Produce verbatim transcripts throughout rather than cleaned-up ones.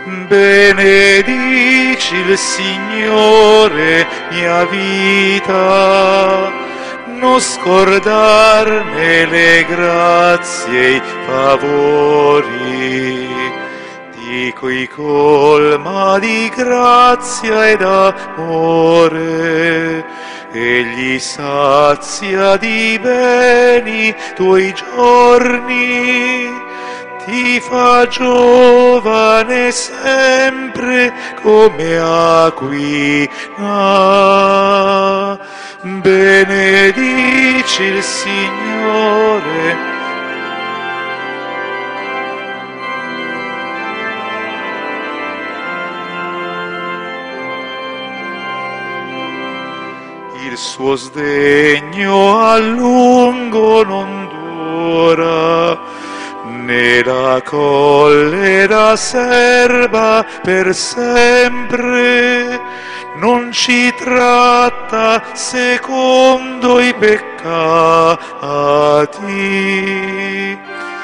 Benedici il Signore, mia vita, non scordarne le grazie e i favori, di cui colma di grazia ed amore, egli sazia di beni tuoi giorni, ti fa giovane sempre come aquila. Benedici il Signore. Il suo sdegno a lungo non dura, né la collera serba per sempre, non ci tratta secondo i peccati.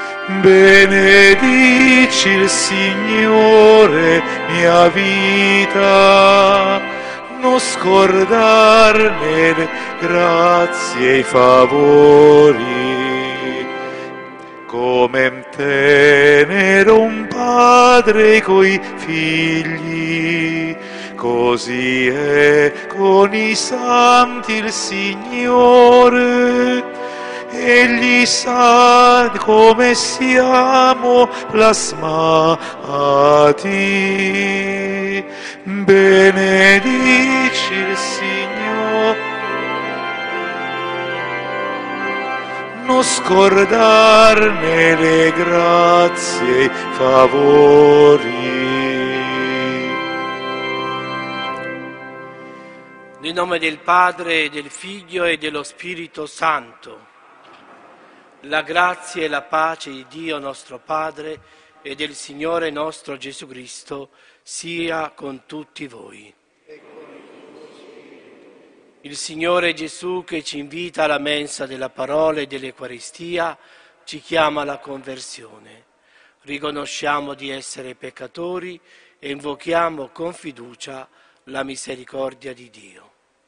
Benedici il Signore, mia vita, non scordarne le grazie e i favori, come tenero un padre coi figli, così è con i santi il Signore. Egli sa come siamo plasmati. Benedici il Signore. Non scordarne le grazie e i favori. Nel nome del Padre, del Figlio e dello Spirito Santo. La grazia e la pace di Dio nostro Padre e del Signore nostro Gesù Cristo sia con tutti voi. Il Signore Gesù, che ci invita alla mensa della parola e dell'Eucaristia, ci chiama alla conversione. Riconosciamo di essere peccatori e invochiamo con fiducia la misericordia di Dio.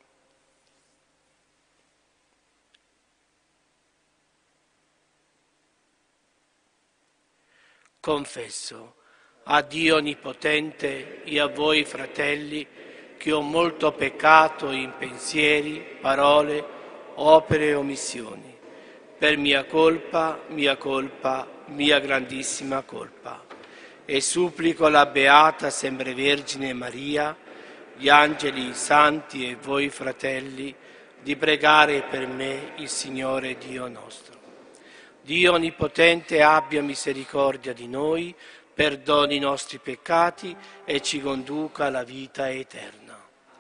Confesso a Dio Onnipotente e a voi, fratelli, che ho molto peccato in pensieri, parole, opere e omissioni, per mia colpa, mia colpa, mia grandissima colpa. E supplico la Beata Sempre Vergine Maria, gli angeli, i santi e voi, fratelli, di pregare per me il Signore Dio nostro. Dio Onnipotente abbia misericordia di noi, perdoni i nostri peccati e ci conduca alla vita eterna.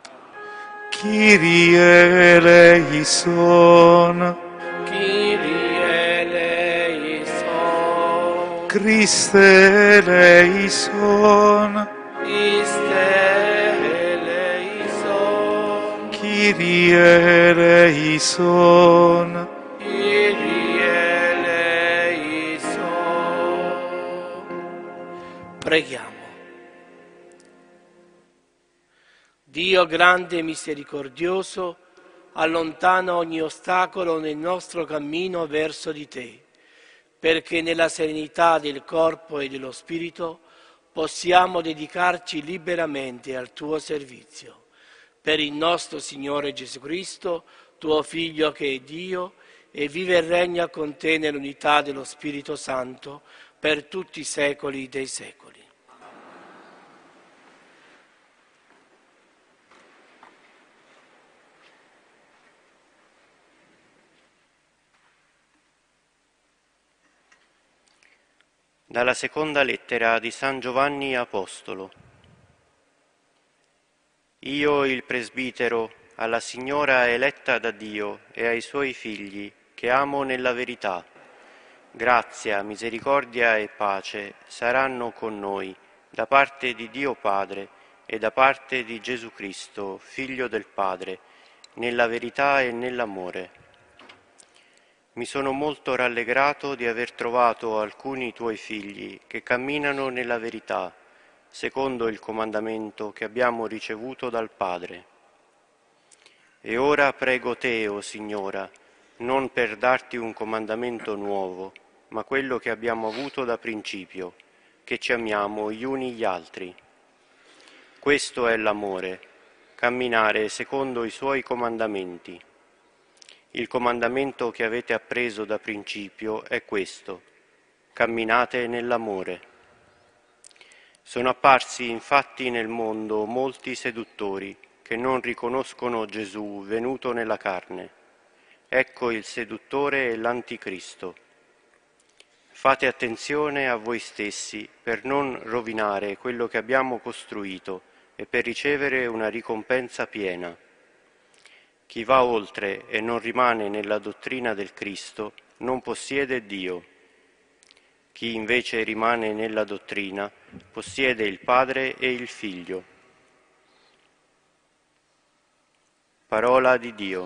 Kyrie eleison. Kyrie eleison. Christe eleison. Christe eleison. Kyrie eleison. Preghiamo. Dio grande e misericordioso, allontana ogni ostacolo nel nostro cammino verso di te, perché nella serenità del corpo e dello spirito possiamo dedicarci liberamente al tuo servizio. Per il nostro Signore Gesù Cristo, tuo Figlio che è Dio, e vive e regna con te nell'unità dello Spirito Santo per tutti i secoli dei secoli. Dalla seconda lettera di San Giovanni Apostolo. Io, il presbitero, alla Signora eletta da Dio e ai suoi figli, che amo nella verità, grazia, misericordia e pace saranno con noi da parte di Dio Padre e da parte di Gesù Cristo, Figlio del Padre, nella verità e nell'amore. Mi sono molto rallegrato di aver trovato alcuni tuoi figli che camminano nella verità secondo il comandamento che abbiamo ricevuto dal Padre. E ora prego te, o Signora, non per darti un comandamento nuovo, ma quello che abbiamo avuto da principio, che ci amiamo gli uni gli altri. Questo è l'amore, camminare secondo i suoi comandamenti. Il comandamento che avete appreso da principio è questo: camminate nell'amore. Sono apparsi infatti nel mondo molti seduttori che non riconoscono Gesù venuto nella carne. Ecco il seduttore e l'anticristo. Fate attenzione a voi stessi per non rovinare quello che abbiamo costruito e per ricevere una ricompensa piena. Chi va oltre e non rimane nella dottrina del Cristo non possiede Dio. Chi invece rimane nella dottrina possiede il Padre e il Figlio. Parola di Dio.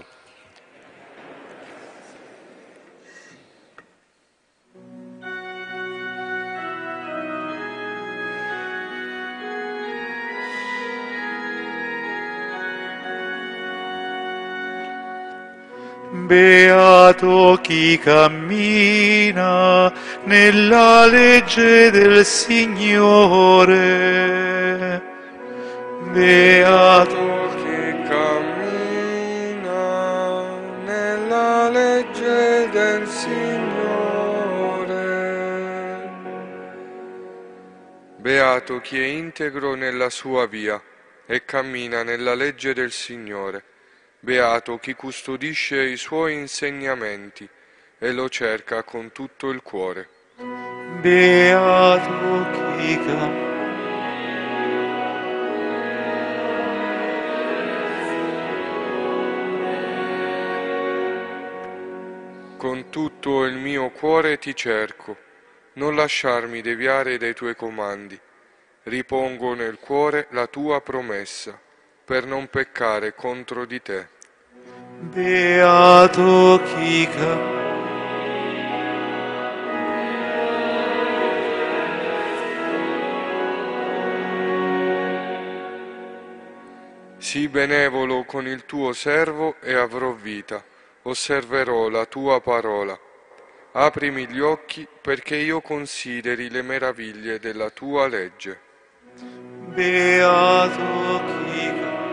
Beato chi cammina nella legge del Signore. Beato chi cammina nella legge del Signore. Beato chi è integro nella sua via e cammina nella legge del Signore. Beato chi custodisce i suoi insegnamenti e lo cerca con tutto il cuore. Beato chi cammina. Con tutto il mio cuore ti cerco, non lasciarmi deviare dai tuoi comandi. Ripongo nel cuore la tua promessa, per non peccare contro di te. Beato chi cammina. Sii benevolo con il tuo servo e avrò vita. Osserverò la tua parola. Aprimi gli occhi perché io consideri le meraviglie della tua legge. Beato chi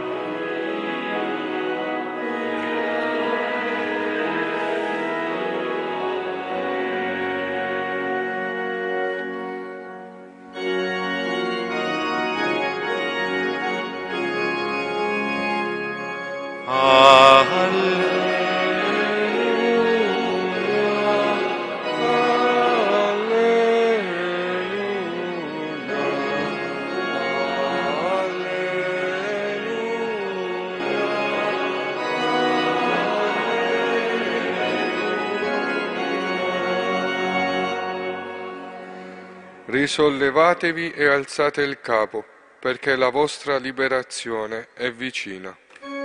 Risollevatevi e alzate il capo, perché la vostra liberazione è vicina.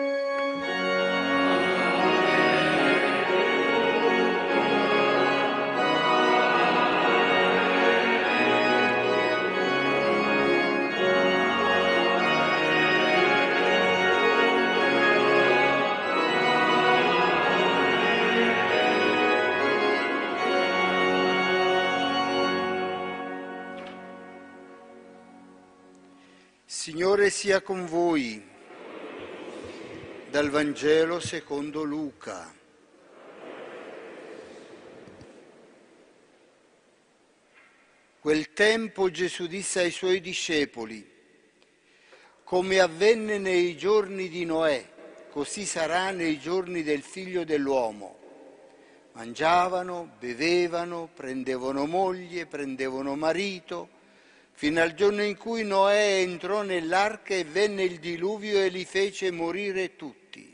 Signore sia con voi. Dal Vangelo secondo Luca. Quel tempo Gesù disse ai suoi discepoli: come avvenne nei giorni di Noè, così sarà nei giorni del Figlio dell'uomo. Mangiavano, bevevano, prendevano moglie, prendevano marito, fino al giorno in cui Noè entrò nell'arca e venne il diluvio e li fece morire tutti.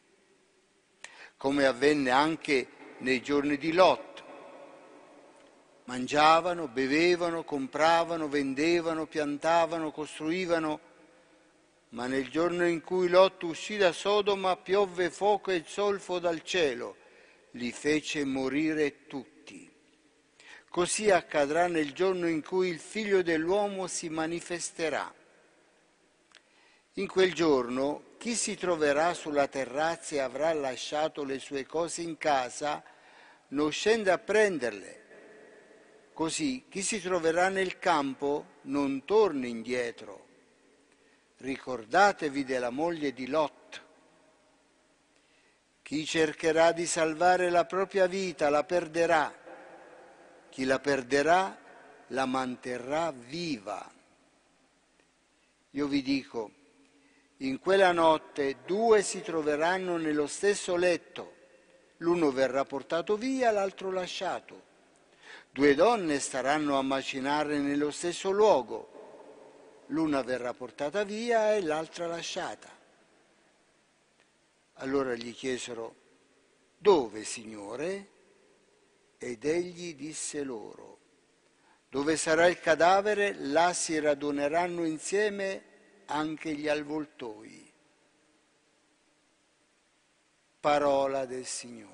Come avvenne anche nei giorni di Lot. Mangiavano, bevevano, compravano, vendevano, piantavano, costruivano, ma nel giorno in cui Lot uscì da Sodoma piovve fuoco e zolfo dal cielo, li fece morire tutti. Così accadrà nel giorno in cui il Figlio dell'uomo si manifesterà. In quel giorno chi si troverà sulla terrazza e avrà lasciato le sue cose in casa non scende a prenderle. Così chi si troverà nel campo non torni indietro. Ricordatevi della moglie di Lot. Chi cercherà di salvare la propria vita la perderà. Chi la perderà la manterrà viva. Io vi dico, in quella notte due si troveranno nello stesso letto, l'uno verrà portato via, l'altro lasciato. Due donne staranno a macinare nello stesso luogo, l'una verrà portata via e l'altra lasciata. Allora gli chiesero, dove, Signore? Ed egli disse loro, dove sarà il cadavere, là si raduneranno insieme anche gli avvoltoi. Parola del Signore.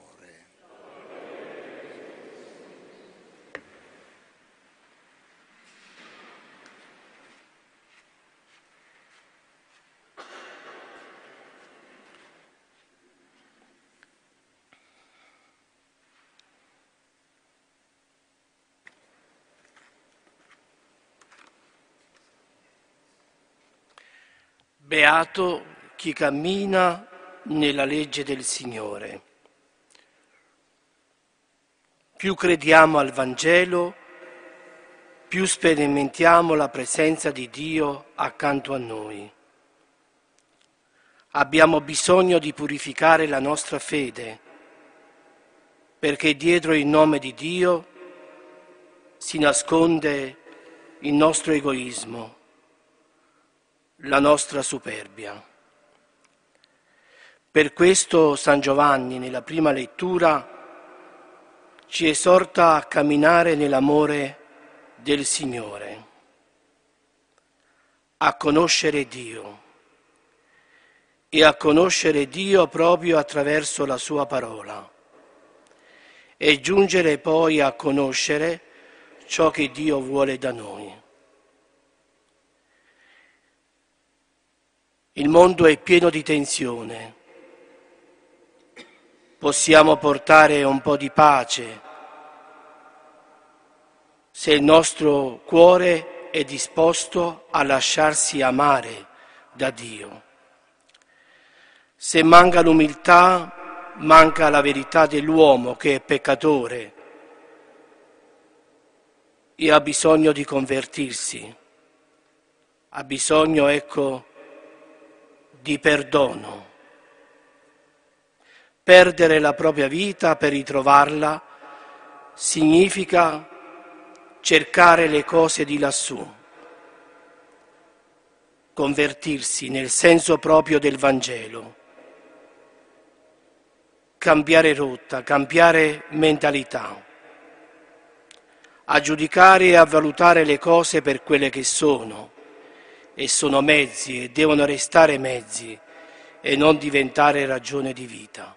Beato chi cammina nella legge del Signore. Più crediamo al Vangelo, più sperimentiamo la presenza di Dio accanto a noi. Abbiamo bisogno di purificare la nostra fede, perché dietro il nome di Dio si nasconde il nostro egoismo, la nostra superbia. Per questo San Giovanni, nella prima lettura, ci esorta a camminare nell'amore del Signore, a conoscere Dio e a conoscere Dio proprio attraverso la Sua parola e giungere poi a conoscere ciò che Dio vuole da noi. Il mondo è pieno di tensione. Possiamo portare un po' di pace se il nostro cuore è disposto a lasciarsi amare da Dio. Se manca l'umiltà, manca la verità dell'uomo che è peccatore e ha bisogno di convertirsi, ha bisogno, ecco, di perdono. Perdere la propria vita per ritrovarla significa cercare le cose di lassù, convertirsi nel senso proprio del Vangelo, cambiare rotta, cambiare mentalità, a giudicare e a valutare le cose per quelle che sono, e sono mezzi e devono restare mezzi e non diventare ragione di vita.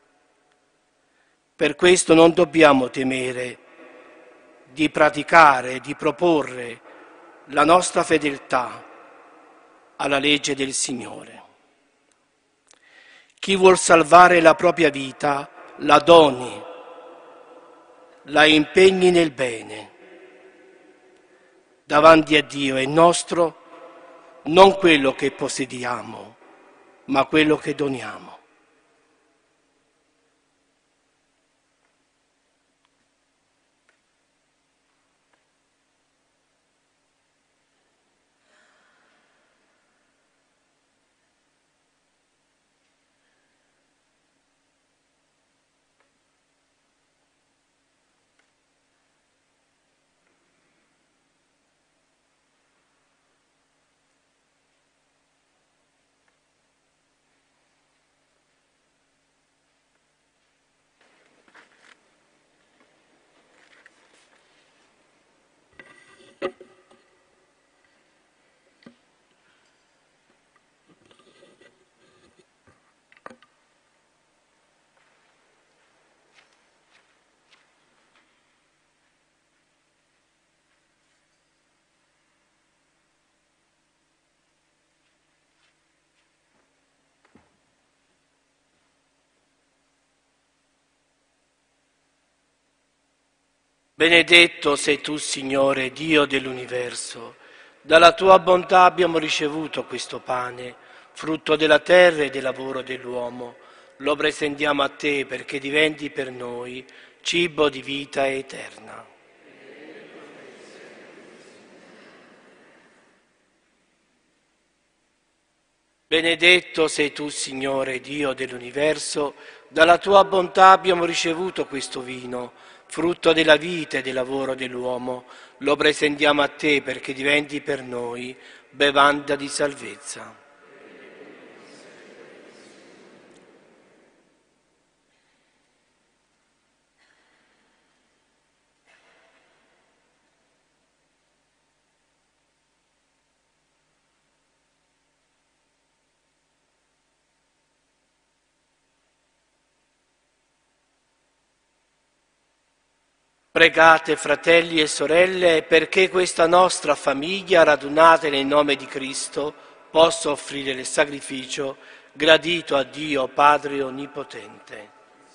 Per questo non dobbiamo temere di praticare, di proporre la nostra fedeltà alla legge del Signore. Chi vuol salvare la propria vita la doni, la impegni nel bene. Davanti a Dio è nostro non quello che possediamo, ma quello che doniamo. Benedetto sei tu, Signore, Dio dell'universo. Dalla tua bontà abbiamo ricevuto questo pane, frutto della terra e del lavoro dell'uomo. Lo presentiamo a te perché diventi per noi cibo di vita eterna. Benedetto sei tu, Signore, Dio dell'universo. Dalla tua bontà abbiamo ricevuto questo vino, frutto della vita e del lavoro dell'uomo. Lo presentiamo a te perché diventi per noi bevanda di salvezza. Pregate, fratelli e sorelle, perché questa nostra famiglia, radunata nel nome di Cristo, possa offrire il sacrificio gradito a Dio Padre Onnipotente.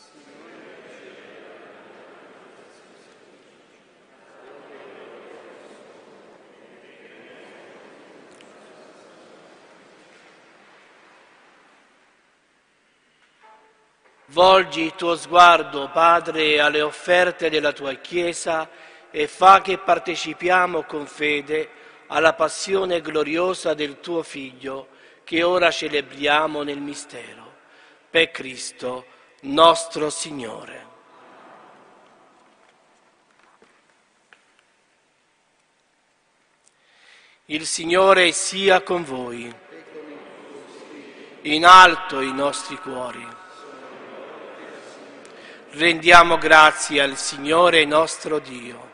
Volgi il tuo sguardo, Padre, alle offerte della tua Chiesa e fa che partecipiamo con fede alla passione gloriosa del tuo Figlio, che ora celebriamo nel mistero. Per Cristo, nostro Signore. Il Signore sia con voi. In alto i nostri cuori. Rendiamo grazie al Signore nostro Dio.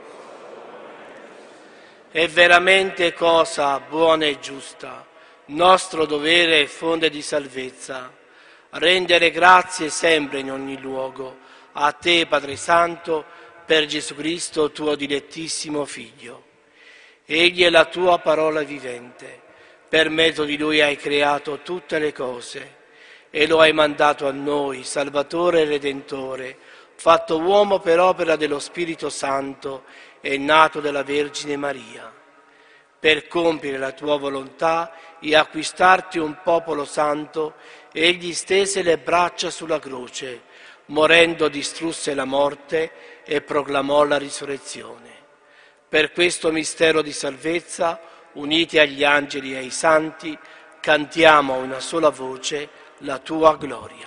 È veramente cosa buona e giusta, nostro dovere e fonte di salvezza, rendere grazie sempre in ogni luogo a te, Padre Santo, per Gesù Cristo, tuo dilettissimo Figlio. Egli è la tua parola vivente, per mezzo di Lui hai creato tutte le cose, e lo hai mandato a noi, Salvatore e Redentore, fatto uomo per opera dello Spirito Santo e nato dalla Vergine Maria, per compiere la tua volontà e acquistarti un popolo santo. Egli stese le braccia sulla croce, morendo distrusse la morte e proclamò la risurrezione. Per questo mistero di salvezza, uniti agli angeli e ai santi, cantiamo a una sola voce la tua gloria.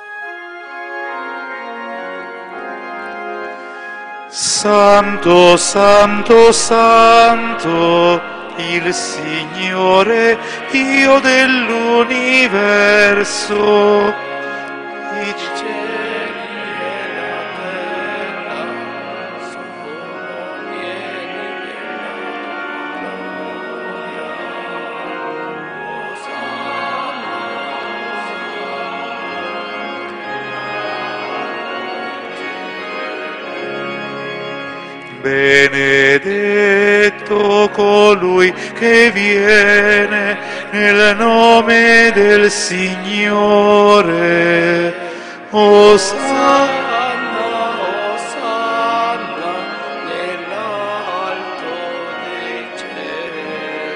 Santo, santo, santo, il Signore, Dio dell'universo. I cieli e la terra sono pieni della tua gloria. Benedetto colui che viene nel nome del Signore. Osanna, Osanna nell'alto dei cieli.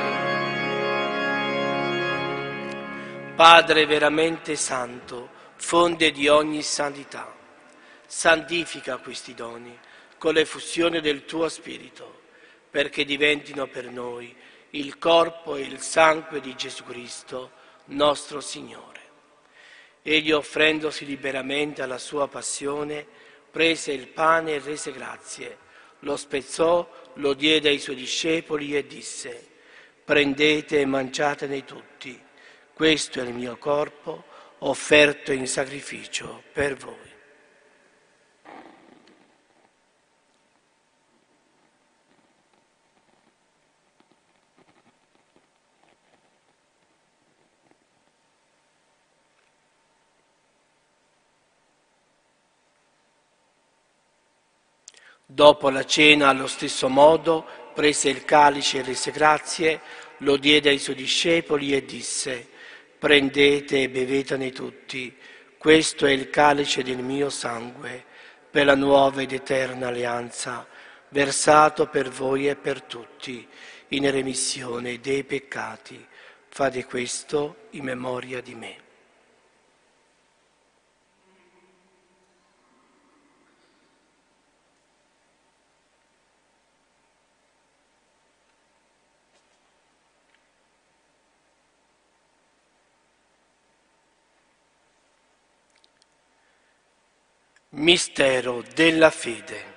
Padre veramente santo, fonte di ogni santità, santifica questi doni con l'effusione del tuo Spirito, perché diventino per noi il corpo e il sangue di Gesù Cristo, nostro Signore. Egli, offrendosi liberamente alla sua passione, prese il pane e rese grazie, lo spezzò, lo diede ai suoi discepoli e disse: prendete e mangiatene tutti, questo è il mio corpo offerto in sacrificio per voi. Dopo la cena, allo stesso modo, prese il calice e rese grazie, lo diede ai suoi discepoli e disse: prendete e bevetene tutti, questo è il calice del mio sangue, per la nuova ed eterna alleanza, versato per voi e per tutti, in remissione dei peccati. Fate questo in memoria di me. Mistero della fede.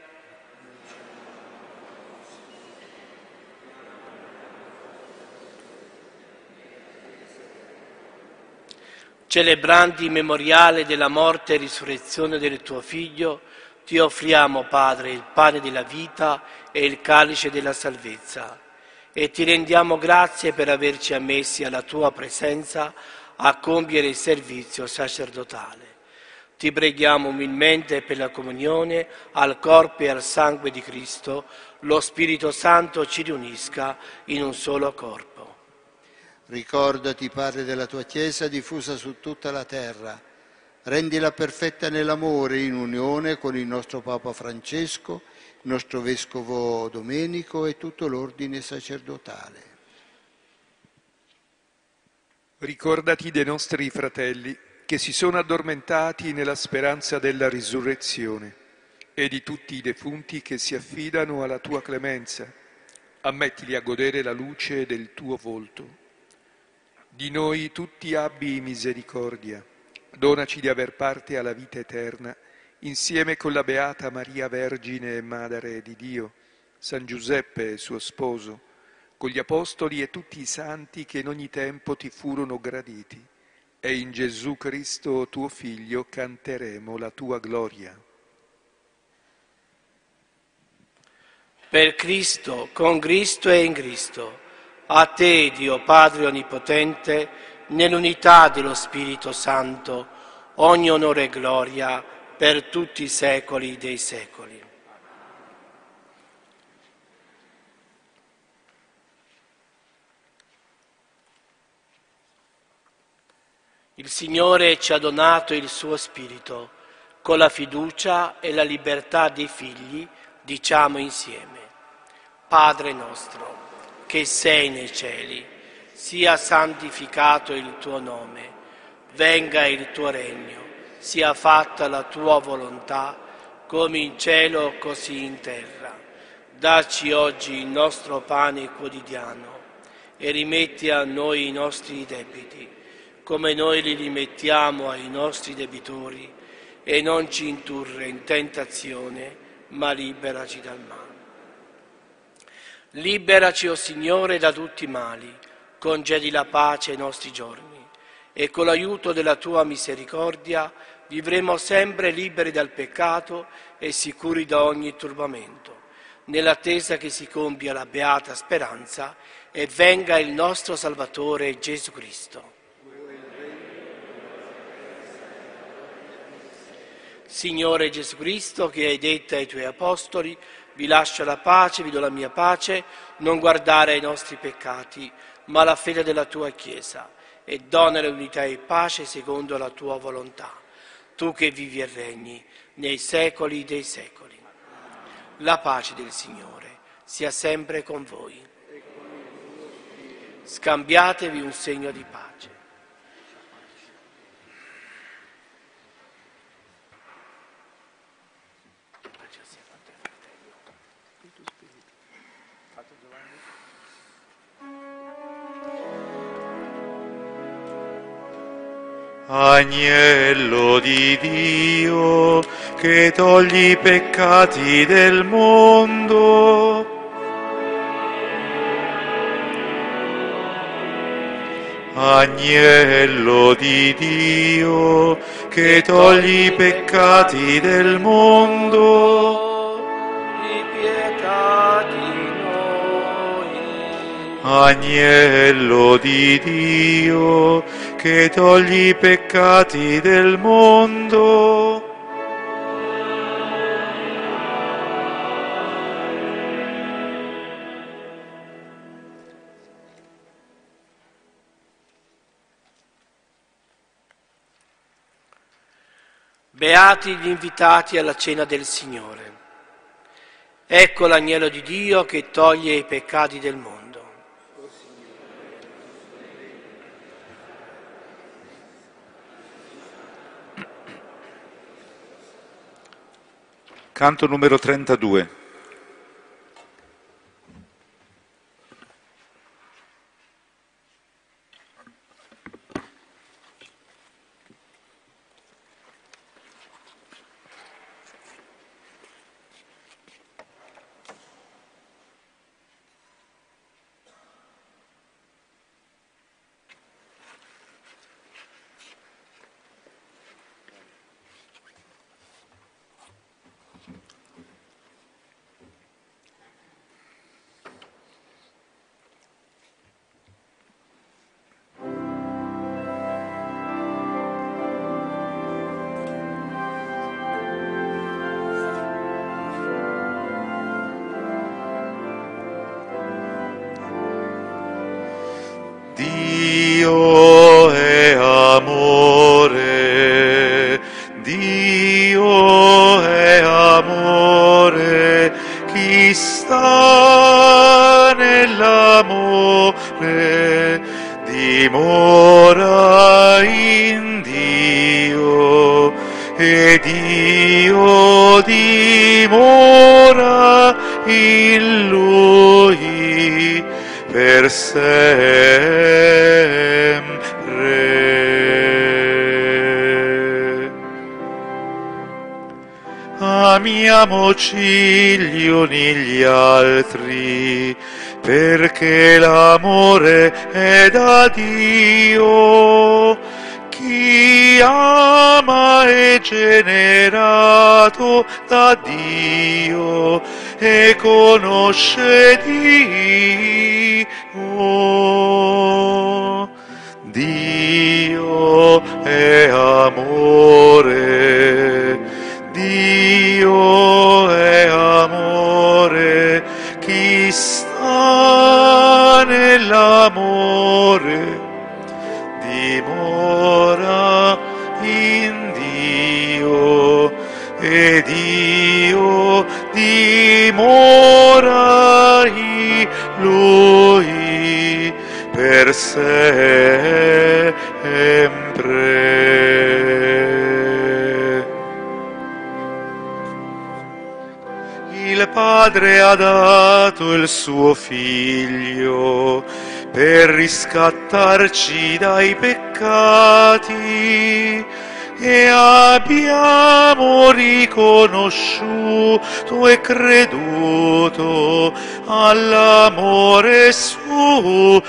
Celebrando il memoriale della morte e risurrezione del tuo Figlio, ti offriamo, Padre, il pane della vita e il calice della salvezza, e ti rendiamo grazie per averci ammessi alla tua presenza a compiere il servizio sacerdotale. Ti preghiamo umilmente per la comunione al corpo e al sangue di Cristo, lo Spirito Santo ci riunisca in un solo corpo. Ricordati, Padre, della tua Chiesa diffusa su tutta la terra. Rendila perfetta nell'amore, in unione con il nostro Papa Francesco, il nostro Vescovo Domenico e tutto l'ordine sacerdotale. Ricordati dei nostri fratelli che si sono addormentati nella speranza della risurrezione e di tutti i defunti che si affidano alla tua clemenza. Ammettili a godere la luce del tuo volto. Di noi tutti abbi misericordia. Donaci di aver parte alla vita eterna, insieme con la Beata Maria Vergine e Madre di Dio, San Giuseppe suo sposo, con gli Apostoli e tutti i santi che in ogni tempo ti furono graditi. E in Gesù Cristo, tuo Figlio, canteremo la tua gloria. Per Cristo, con Cristo e in Cristo, a te, Dio Padre Onnipotente, nell'unità dello Spirito Santo, ogni onore e gloria per tutti i secoli dei secoli. Il Signore ci ha donato il suo Spirito. Con la fiducia e la libertà dei figli diciamo insieme: Padre nostro, che sei nei cieli, sia santificato il tuo nome, venga il tuo regno, sia fatta la tua volontà, come in cielo così in terra. Dacci oggi il nostro pane quotidiano e rimetti a noi i nostri debiti, come noi li rimettiamo ai nostri debitori, e non ci indurre in tentazione, ma liberaci dal male. Liberaci, o Signore, da tutti i mali, concedi la pace ai nostri giorni, e con l'aiuto della tua misericordia vivremo sempre liberi dal peccato e sicuri da ogni turbamento, nell'attesa che si compia la beata speranza e venga il nostro Salvatore Gesù Cristo. Signore Gesù Cristo, che hai detto ai tuoi apostoli: vi lascio la pace, vi do la mia pace, non guardare ai nostri peccati, ma alla fede della tua Chiesa, e dona l'unità e pace secondo la tua volontà. Tu che vivi e regni nei secoli dei secoli. La pace del Signore sia sempre con voi. Scambiatevi un segno di pace. Agnello di Dio, che togli i peccati del mondo, Agnello di Dio, che togli i peccati del mondo, Di pietà di noi. Agnello di Dio, che togli i peccati del mondo. Beati gli invitati alla cena del Signore. Ecco l'agnello di Dio che toglie i peccati del mondo. Canto numero trentadue. Dio è amore, Dio è amore, chi sta nell'amore dimora in Dio e Dio dimora in Lui per sempre. Amiamoci gli uni gli altri, perché l'amore è da Dio. Chi ama è generato da Dio e conosce Dio. Dio è amore, Dio è amore, chi sta nell'amore dimora in Dio e Dio dimora in Lui per sempre. Il Padre ha dato il suo Figlio per riscattarci dai peccati e abbiamo riconosciuto e creduto all'amore suo.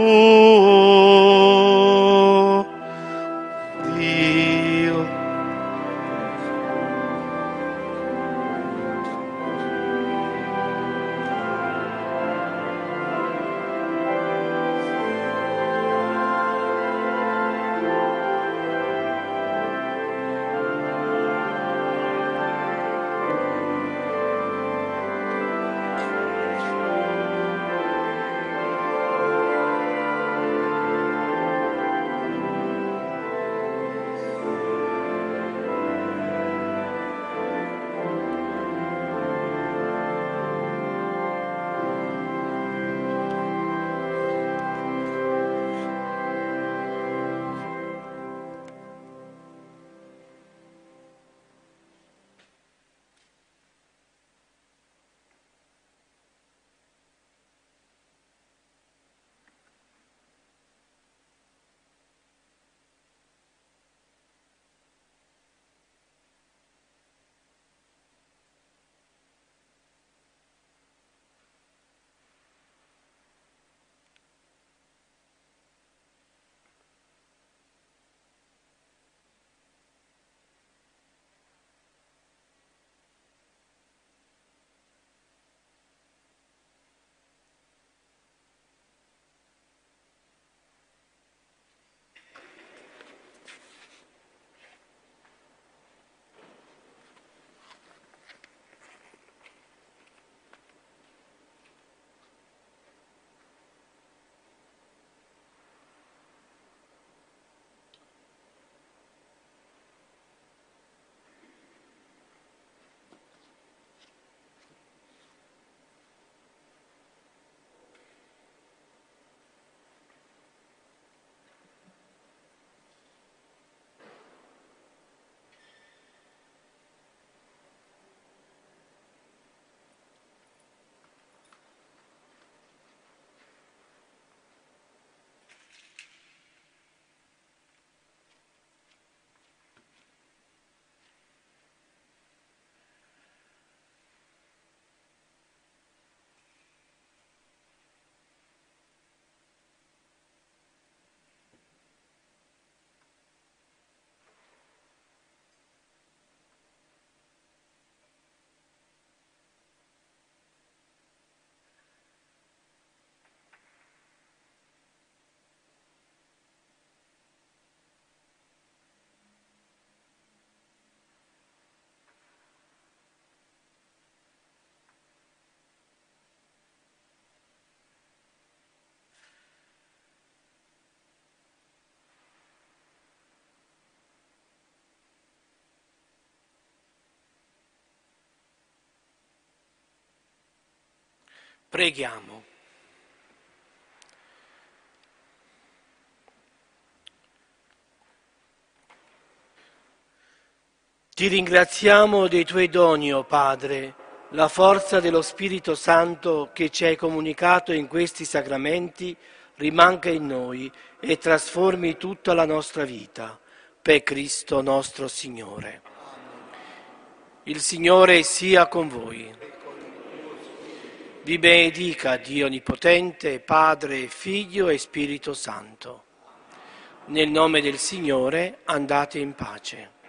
Dio Preghiamo. Ti ringraziamo dei tuoi doni, o Padre, la forza dello Spirito Santo che ci hai comunicato in questi sacramenti rimanga in noi e trasformi tutta la nostra vita, per Cristo nostro Signore. Il Signore sia con voi. Vi benedica Dio Onnipotente, Padre, Figlio e Spirito Santo. Nel nome del Signore andate in pace.